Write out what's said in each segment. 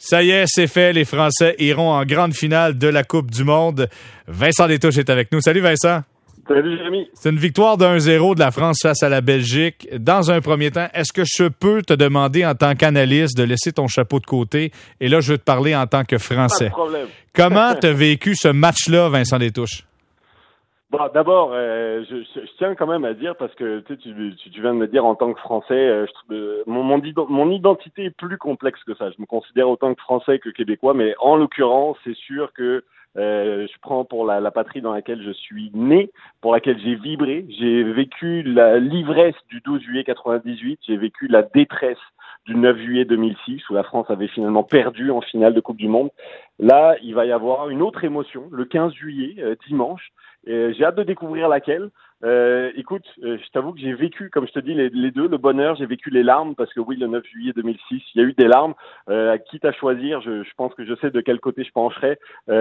Ça y est, c'est fait. Les Français iront en grande finale de la Coupe du Monde. Vincent Détouche est avec nous. Salut Vincent. Salut Jérémy. C'est une victoire de 1-0 de la France face à la Belgique. Dans un premier temps, est-ce que je peux te demander en tant qu'analyste de laisser ton chapeau de côté? Et là, je veux te parler en tant que Français. Pas de problème. Comment t'as vécu ce match-là, Vincent Détouche? Bon, d'abord, je tiens quand même à dire, parce que tu viens de me dire en tant que Français, mon identité est plus complexe que ça. Je me considère autant que Français que Québécois, mais en l'occurrence, c'est sûr que je prends pour la patrie dans laquelle je suis né, pour laquelle j'ai vibré. J'ai vécu l'ivresse du 12 juillet 98, j'ai vécu la détresse du 9 juillet 2006, où la France avait finalement perdu en finale de Coupe du Monde. Là, il va y avoir une autre émotion, le 15 juillet, dimanche. J'ai hâte de découvrir laquelle. Écoute, je t'avoue que j'ai vécu, comme je te dis, les deux, le bonheur, j'ai vécu les larmes, parce que oui, le 9 juillet 2006, il y a eu des larmes. Quitte à choisir, je pense que je sais de quel côté je pencherai.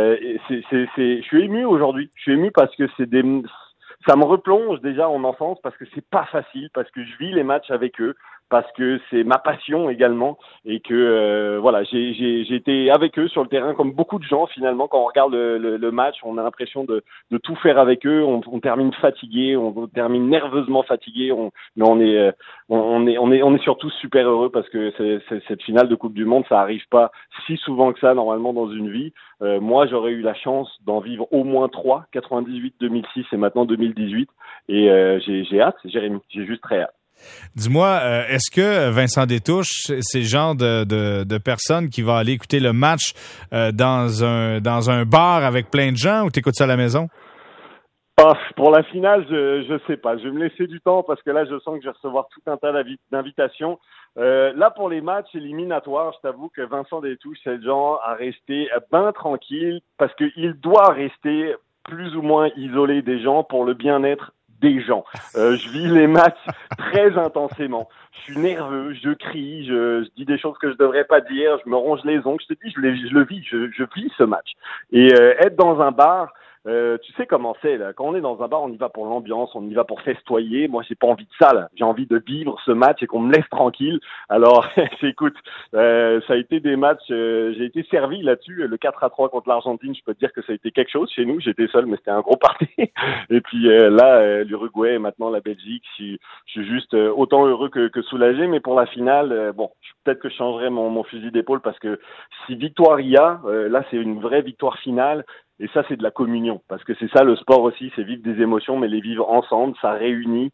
Je suis ému aujourd'hui. Je suis ému parce que ça me replonge déjà en enfance, parce que c'est pas facile, parce que je vis les matchs avec eux, parce que c'est ma passion également, et que voilà, j'ai été avec eux sur le terrain comme beaucoup de gens finalement. Quand on regarde le match, on a l'impression de tout faire avec eux. On termine fatigué, on termine nerveusement fatigué, mais on est surtout super heureux, parce que cette finale de Coupe du Monde, ça arrive pas si souvent que ça normalement dans une vie. Moi, j'aurais eu la chance d'en vivre au moins 3, 98, 2006 et maintenant 2018, et j'ai hâte, Jérémy, j'ai juste très hâte. Dis-moi, est-ce que Vincent Détouche, c'est le genre de personne qui va aller écouter le match dans un bar avec plein de gens, ou t'écoutes ça à la maison? Pour la finale, je sais pas. Je vais me laisser du temps, parce que là, je sens que je vais recevoir tout un tas d'invitations. Là, pour les matchs éliminatoires, je t'avoue que Vincent Détouche, c'est le genre à rester ben tranquille, parce qu'il doit rester plus ou moins isolé des gens pour le bien-être des gens. Je vis les matchs très intensément. Je suis nerveux, je crie, je dis des choses que je devrais pas dire, je me ronge les ongles. Je te dis, je le vis, je vis ce match. Et être dans un bar, tu sais comment c'est là. Quand on est dans un bar, on y va pour l'ambiance, on y va pour festoyer. Moi, j'ai pas envie de ça là. J'ai envie de vivre ce match et qu'on me laisse tranquille. Alors, écoute, ça a été des matchs. J'ai été servi là-dessus. Le 4-3 contre l'Argentine, je peux te dire que ça a été quelque chose chez nous. J'étais seul, mais c'était un gros party. Et puis là, l'Uruguay et maintenant la Belgique. Je suis juste autant heureux que soulagé. Mais pour la finale, bon, peut-être que je changerai mon fusil d'épaule, parce que si victoire il y a, là, c'est une vraie victoire finale. Et ça, c'est de la communion, parce que c'est ça le sport aussi, c'est vivre des émotions, mais les vivre ensemble, ça réunit,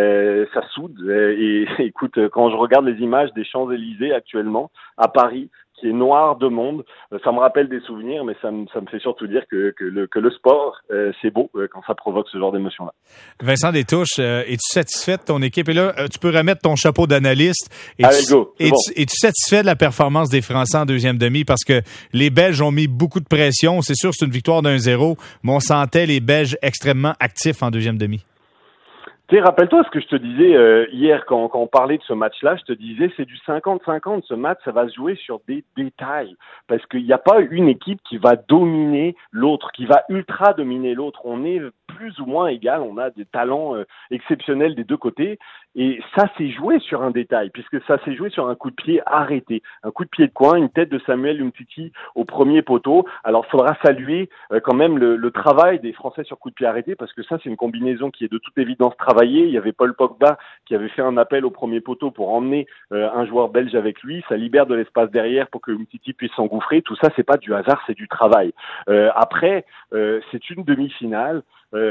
ça soude. Et écoute, quand je regarde les images des Champs-Élysées actuellement, à Paris, qui est noir de monde, ça me rappelle des souvenirs, mais ça me fait surtout dire que le sport, c'est beau quand ça provoque ce genre d'émotion-là. Vincent Détouche, es-tu satisfait de ton équipe? Et là, tu peux remettre ton chapeau d'analyste. Allez, go! Es-tu satisfait de la performance des Français en deuxième demi? Parce que les Belges ont mis beaucoup de pression. C'est sûr, c'est une victoire d'1-0, mais on sentait les Belges extrêmement actifs en deuxième demi. Tu sais, rappelle-toi ce que je te disais hier quand on parlait de ce match-là, je te disais c'est du 50-50. Ce match, ça va se jouer sur des détails, parce qu'il n'y a pas une équipe qui va dominer l'autre, qui va ultra dominer l'autre. On est plus ou moins égal, on a des talents exceptionnels des deux côtés, et ça s'est joué sur un détail, puisque ça s'est joué sur un coup de pied arrêté, un coup de pied de coin, une tête de Samuel Umtiti au premier poteau. Alors, faudra saluer quand même le travail des Français sur coup de pied arrêté, parce que ça, c'est une combinaison qui est de toute évidence travaillée. Il y avait Paul Pogba qui avait fait un appel au premier poteau pour emmener un joueur belge avec lui. Ça libère de l'espace derrière pour que Umtiti puisse s'engouffrer. Tout ça, c'est pas du hasard, c'est du travail. Après, c'est une demi-finale.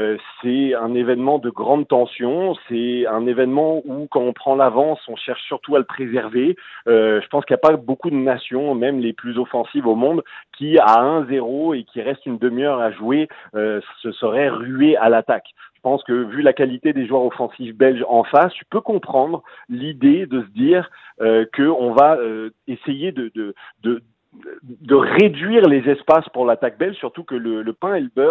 C'est un événement de grande tension, c'est un événement où quand on prend l'avance, on cherche surtout à le préserver. Je pense qu'il n'y a pas beaucoup de nations, même les plus offensives au monde, qui à 1-0 et qui reste une demi-heure à jouer, se seraient ruées à l'attaque. Je pense que vu la qualité des joueurs offensifs belges en face, tu peux comprendre l'idée de se dire qu'on va essayer de réduire les espaces pour l'attaque belge, surtout que le pain et le beurre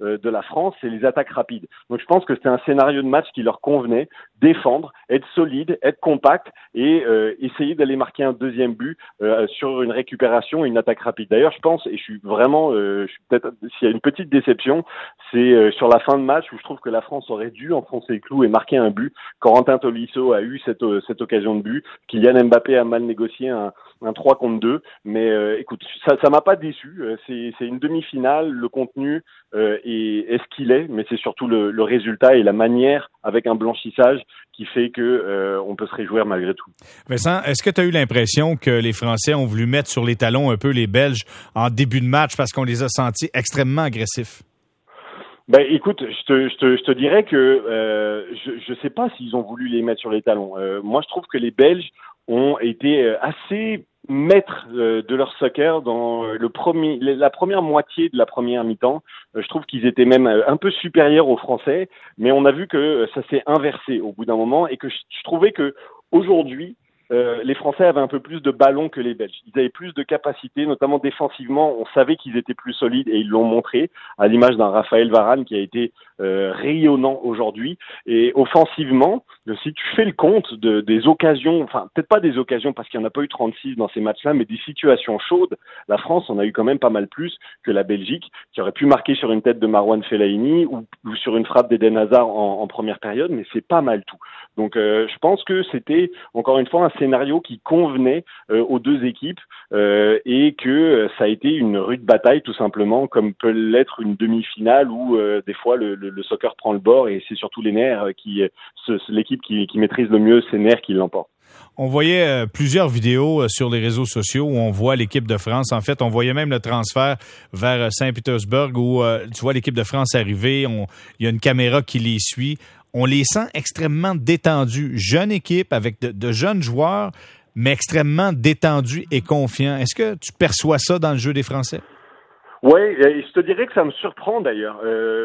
de la France, c'est les attaques rapides. Donc je pense que c'était un scénario de match qui leur convenait, défendre, être solide, être compact et essayer d'aller marquer un deuxième but sur une récupération et une attaque rapide. D'ailleurs, je pense, et je suis vraiment, peut-être s'il y a une petite déception, c'est sur la fin de match où je trouve que la France aurait dû enfoncer le clou et marquer un but. Corentin Tolisso a eu cette occasion de but. Kylian Mbappé a mal négocié un 3 contre 2. Mais écoute, ça m'a pas déçu. C'est une demi-finale. Le contenu est ce qu'il est, mais c'est surtout le résultat et la manière avec un blanchissage qui fait que on peut se réjouir malgré tout. Vincent, est-ce que tu as eu l'impression que les Français ont voulu mettre sur les talons un peu les Belges en début de match parce qu'on les a sentis extrêmement agressifs? Ben écoute, je te dirais que je sais pas s'ils ont voulu les mettre sur les talons. Moi, je trouve que les Belges ont été assez maîtres de leur soccer dans la première moitié de la première mi-temps. Je trouve qu'ils étaient même un peu supérieurs aux Français, mais on a vu que ça s'est inversé au bout d'un moment et que je trouvais que aujourd'hui les Français avaient un peu plus de ballons que les Belges. Ils avaient plus de capacité, notamment défensivement. On savait qu'ils étaient plus solides et ils l'ont montré, à l'image d'un Raphaël Varane qui a été rayonnant aujourd'hui. Et offensivement, si tu fais le compte des occasions, enfin peut-être pas des occasions parce qu'il n'y en a pas eu 36 dans ces matchs-là, mais des situations chaudes, la France en a eu quand même pas mal plus que la Belgique, qui aurait pu marquer sur une tête de Marouane Fellaini ou sur une frappe d'Eden Hazard en première période, mais c'est pas mal tout. Donc je pense que c'était encore une fois un scénario qui convenait aux deux équipes et que ça a été une rude bataille tout simplement, comme peut l'être une demi-finale où des fois le soccer prend le bord et c'est surtout les nerfs l'équipe qui maîtrise le mieux ses nerfs qui l'emporte. On voyait plusieurs vidéos sur les réseaux sociaux où on voit l'équipe de France. En fait, on voyait même le transfert vers Saint-Pétersbourg où tu vois l'équipe de France arriver. Il y a une caméra qui les suit. On les sent extrêmement détendus. Jeune équipe avec de jeunes joueurs, mais extrêmement détendus et confiants. Est-ce que tu perçois ça dans le jeu des Français? Oui, je te dirais que ça me surprend d'ailleurs.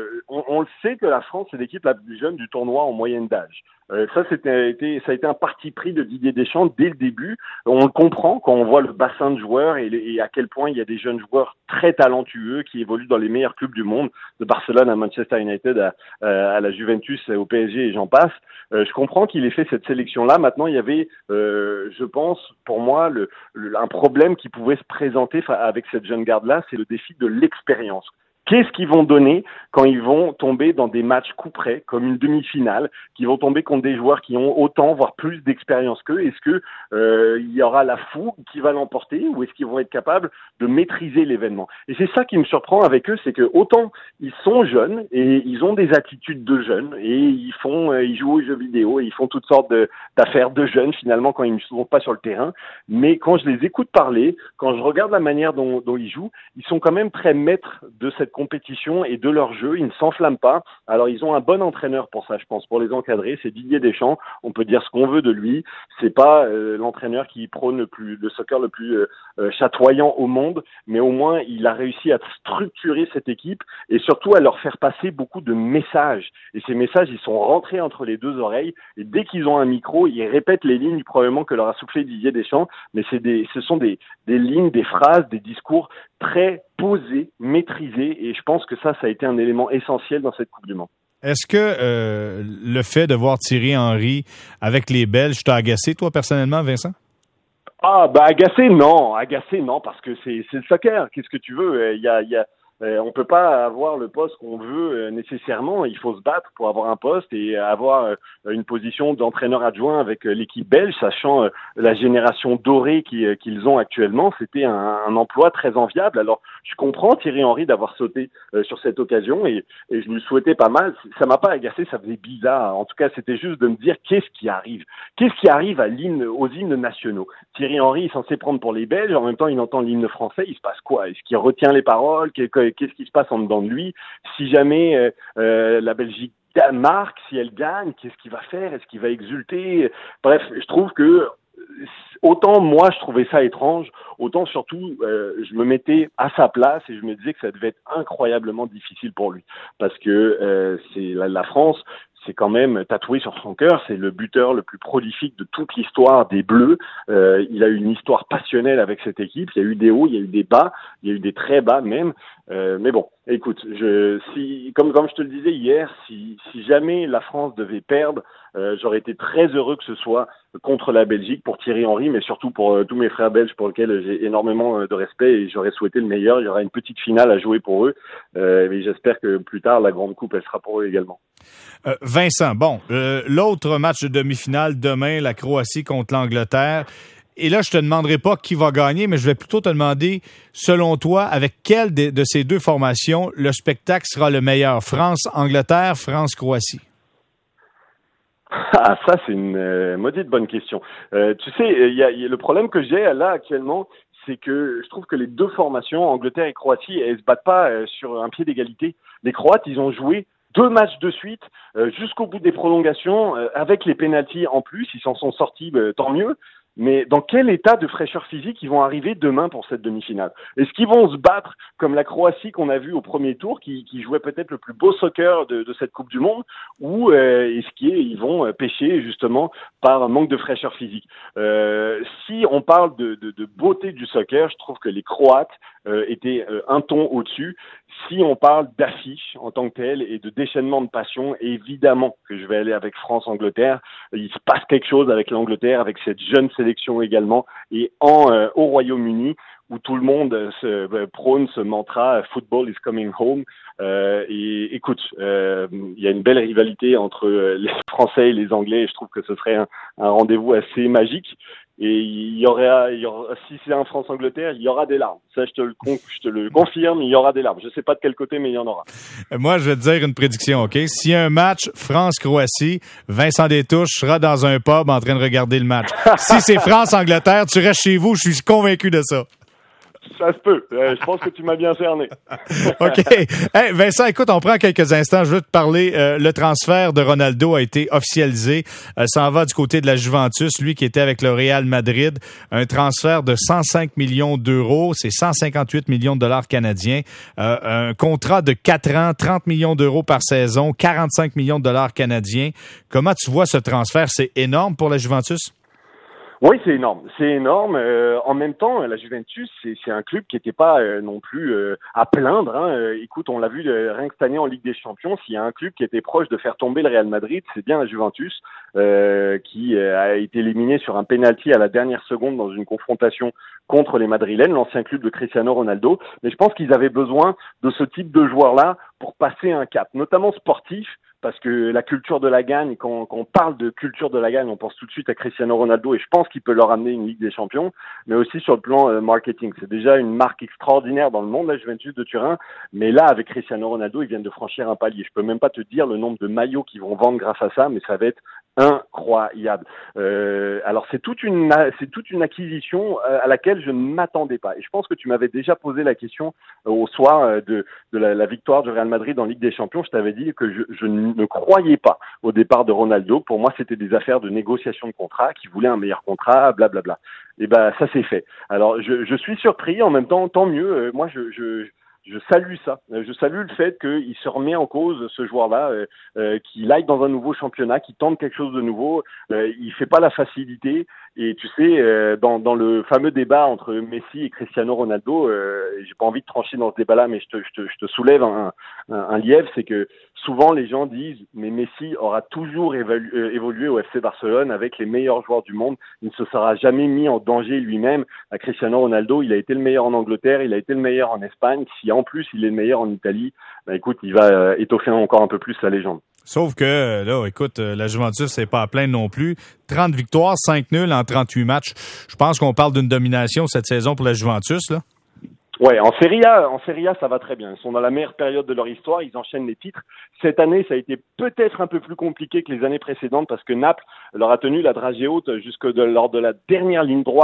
On le sait que la France est l'équipe la plus jeune du tournoi en moyenne d'âge. Ça a été un parti pris de Didier Deschamps dès le début. On le comprend quand on voit le bassin de joueurs et à quel point il y a des jeunes joueurs très talentueux qui évoluent dans les meilleurs clubs du monde, de Barcelone à Manchester United à la Juventus, au PSG et j'en passe. Je comprends qu'il ait fait cette sélection-là. Maintenant, il y avait, je pense, pour moi, un problème qui pouvait se présenter avec cette jeune garde-là, c'est le défi de l'expérience. Qu'est-ce qu'ils vont donner quand ils vont tomber dans des matchs coup près, comme une demi-finale, qui vont tomber contre des joueurs qui ont autant, voire plus d'expérience qu'eux? Est-ce que il y aura la fougue qui va l'emporter ou est-ce qu'ils vont être capables de maîtriser l'événement? Et c'est ça qui me surprend avec eux, c'est que autant ils sont jeunes et ils ont des attitudes de jeunes et ils jouent aux jeux vidéo et ils font toutes sortes d'affaires de jeunes finalement quand ils ne sont pas sur le terrain. Mais quand je les écoute parler, quand je regarde la manière dont ils jouent, ils sont quand même très maîtres de cette compétition et de leur jeu, ils ne s'enflamment pas. Alors ils ont un bon entraîneur pour ça, je pense, pour les encadrer, c'est Didier Deschamps. On peut dire ce qu'on veut de lui, c'est pas l'entraîneur qui prône le soccer le plus chatoyant au monde, mais au moins il a réussi à structurer cette équipe et surtout à leur faire passer beaucoup de messages. Et ces messages, ils sont rentrés entre les deux oreilles et dès qu'ils ont un micro, ils répètent les lignes probablement que leur a soufflé Didier Deschamps, mais ce sont des lignes, des phrases, des discours très posés, maîtrisés, et je pense que ça a été un élément essentiel dans cette Coupe du Monde. Est-ce que le fait de voir Thierry Henry avec les Belges t'a agacé, toi, personnellement, Vincent? Ah, agacé, non, parce que c'est le soccer. Qu'est-ce que tu veux? On peut pas avoir le poste qu'on veut nécessairement. Il faut se battre pour avoir un poste et avoir une position d'entraîneur adjoint avec l'équipe belge, sachant la génération dorée qu'ils ont actuellement. C'était un emploi très enviable. Alors, je comprends Thierry Henry d'avoir sauté sur cette occasion et je lui souhaitais pas mal. Ça m'a pas agacé, ça faisait bizarre. En tout cas, c'était juste de me dire qu'est-ce qui arrive aux hymnes nationaux. Thierry Henry est censé prendre pour les Belges, en même temps il entend l'hymne français, il se passe quoi? Est-ce qu'il retient les paroles? Qu'est-ce qui se passe en dedans de lui? Si jamais la Belgique marque, si elle gagne, qu'est-ce qu'il va faire? Est-ce qu'il va exulter? Bref, je trouve que autant moi je trouvais ça étrange, autant surtout je me mettais à sa place et je me disais que ça devait être incroyablement difficile pour lui parce que c'est la France. c'est quand même tatoué sur son cœur. C'est le buteur le plus prolifique de toute l'histoire des Bleus. Il a eu une histoire passionnelle avec cette équipe. Il y a eu des hauts, il y a eu des bas, il y a eu des très bas même. Mais bon, écoute, comme je te le disais hier, si jamais la France devait perdre, j'aurais été très heureux que ce soit contre la Belgique pour Thierry Henry, mais surtout pour tous mes frères belges pour lesquels j'ai énormément de respect et j'aurais souhaité le meilleur. Il y aura une petite finale à jouer pour eux, mais j'espère que plus tard, la grande coupe, elle sera pour eux également. Vincent, bon, l'autre match de demi-finale demain, la Croatie contre l'Angleterre. Et là, je te demanderai pas qui va gagner, mais je vais plutôt te demander, selon toi, avec quelle de ces deux formations le spectacle sera le meilleur? France-Angleterre, France-Croatie? Ah, ça, c'est une maudite bonne question. Tu sais, le problème que j'ai là actuellement, c'est que je trouve que les deux formations, Angleterre et Croatie, elles se battent pas sur un pied d'égalité. Les Croates, ils ont joué 2 matchs de suite jusqu'au bout des prolongations, avec les pénaltys en plus, ils s'en sont sortis, tant mieux. Mais dans quel état de fraîcheur physique ils vont arriver demain pour cette demi-finale? Est-ce qu'ils vont se battre comme la Croatie qu'on a vue au premier tour, qui jouait peut-être le plus beau soccer de cette Coupe du Monde, ou est-ce qu'ils vont pêcher justement par un manque de fraîcheur physique? Si on parle de beauté du soccer, je trouve que les Croates étaient un ton au-dessus. Si on parle d'affiche en tant que telle et de déchaînement de passion, évidemment que je vais aller avec France-Angleterre. Il se passe quelque chose avec l'Angleterre, avec cette jeune sélection également. Et au Royaume-Uni, où tout le monde prône ce mantra « Football is coming home ». Et écoute, il y a une belle rivalité entre les Français et les Anglais. Et je trouve que ce serait un rendez-vous assez magique. Et il y aura, si c'est un France-Angleterre, il y aura des larmes. Ça, je te le confirme, il y aura des larmes. Je sais pas de quel côté, mais il y en aura. Moi, je vais te dire une prédiction, OK? S'il y a un match France-Croatie, Vincent Destouches sera dans un pub en train de regarder le match. Si c'est France-Angleterre, tu restes chez vous, je suis convaincu de ça. Ça se peut. Je pense que tu m'as bien cerné. OK. Hey, Vincent, écoute, on prend quelques instants. Je veux te parler. Le transfert de Ronaldo a été officialisé. Ça en va du côté de la Juventus, lui qui était avec le Real Madrid. Un transfert de 105 millions d'euros. C'est 158 millions de dollars canadiens. Un contrat de 4 ans, 30 millions d'euros par saison, 45 millions de dollars canadiens. Comment tu vois ce transfert? C'est énorme pour la Juventus? Oui, c'est énorme. C'est énorme. En même temps, la Juventus, c'est un club qui n'était pas non plus à plaindre. Hein. Écoute, on l'a vu rien que cette année en Ligue des Champions. S'il y a un club qui était proche de faire tomber le Real Madrid, c'est bien la Juventus, qui a été éliminé sur un penalty à la dernière seconde dans une confrontation contre les Madrilènes, l'ancien club de Cristiano Ronaldo. Mais je pense qu'ils avaient besoin de ce type de joueurs-là pour passer un cap, notamment sportif. Parce que la culture de la gagne, quand on parle de culture de la gagne, on pense tout de suite à Cristiano Ronaldo et je pense qu'il peut leur amener une Ligue des Champions, mais aussi sur le plan marketing. C'est déjà une marque extraordinaire dans le monde, la Juventus de Turin, mais là, avec Cristiano Ronaldo, ils viennent de franchir un palier. Je peux même pas te dire le nombre de maillots qu'ils vont vendre grâce à ça, mais ça va être incroyable. Alors c'est toute une acquisition à laquelle je ne m'attendais pas. Et je pense que tu m'avais déjà posé la question au soir de la victoire du Real Madrid en Ligue des Champions. Je t'avais dit que je ne croyais pas au départ de Ronaldo. Pour moi, c'était des affaires de négociation de contrat, qui voulaient un meilleur contrat, blablabla. Et ben ça c'est fait. Alors je suis surpris, en même temps, tant mieux. Moi je salue ça. Je salue le fait qu'il se remet en cause, ce joueur-là, qu'il aille dans un nouveau championnat, qu'il tente quelque chose de nouveau. Il fait pas la facilité. Et tu sais, dans le fameux débat entre Messi et Cristiano Ronaldo, j'ai pas envie de trancher dans ce débat-là, mais je te soulève un lièvre, c'est que souvent les gens disent, mais Messi aura toujours évolué au FC Barcelone avec les meilleurs joueurs du monde. Il ne se sera jamais mis en danger lui-même. À Cristiano Ronaldo, il a été le meilleur en Angleterre, il a été le meilleur en Espagne. Si en plus il est le meilleur en Italie, ben écoute, il va étoffer encore un peu plus sa légende. Sauf que, là, écoute, la Juventus, c'est pas à plaindre non plus. 30 victoires, 5 nuls en 38 matchs. Je pense qu'on parle d'une domination cette saison pour la Juventus, là. Ouais, en Serie A, ça va très bien. Ils sont dans la meilleure période de leur histoire. Ils enchaînent les titres. Cette année, ça a été peut-être un peu plus compliqué que les années précédentes parce que Naples leur a tenu la dragée haute lors de la dernière ligne droite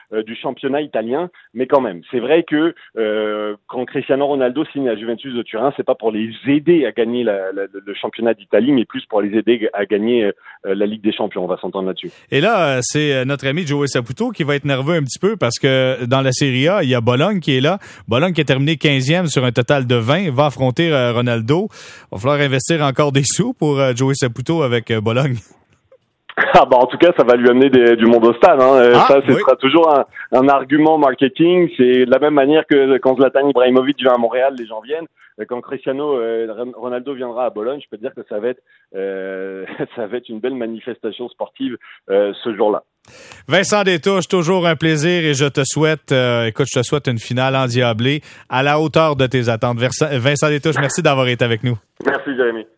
du championnat italien, mais quand même, c'est vrai que quand Cristiano Ronaldo signe à Juventus de Turin, c'est pas pour les aider à gagner le championnat d'Italie, mais plus pour les aider à gagner la Ligue des Champions. On va s'entendre là-dessus. Et là, c'est notre ami Joey Saputo qui va être nerveux un petit peu parce que dans la Serie A, il y a Bologne qui est là. Bologne qui a terminé 15e sur un total de 20, va affronter Ronaldo. Il va falloir investir encore des sous pour Joey Saputo avec Bologne. Ah bah en tout cas, ça va lui amener du monde au stade. Ce sera toujours un argument marketing. C'est de la même manière que quand Zlatan Ibrahimovic vient à Montréal, les gens viennent. Quand Cristiano Ronaldo viendra à Bologne, je peux te dire que ça va être une belle manifestation sportive ce jour-là. Vincent Détouche, toujours un plaisir et je te souhaite une finale endiablée à la hauteur de tes attentes. Vincent Détouche, merci d'avoir été avec nous. Merci Jérémy.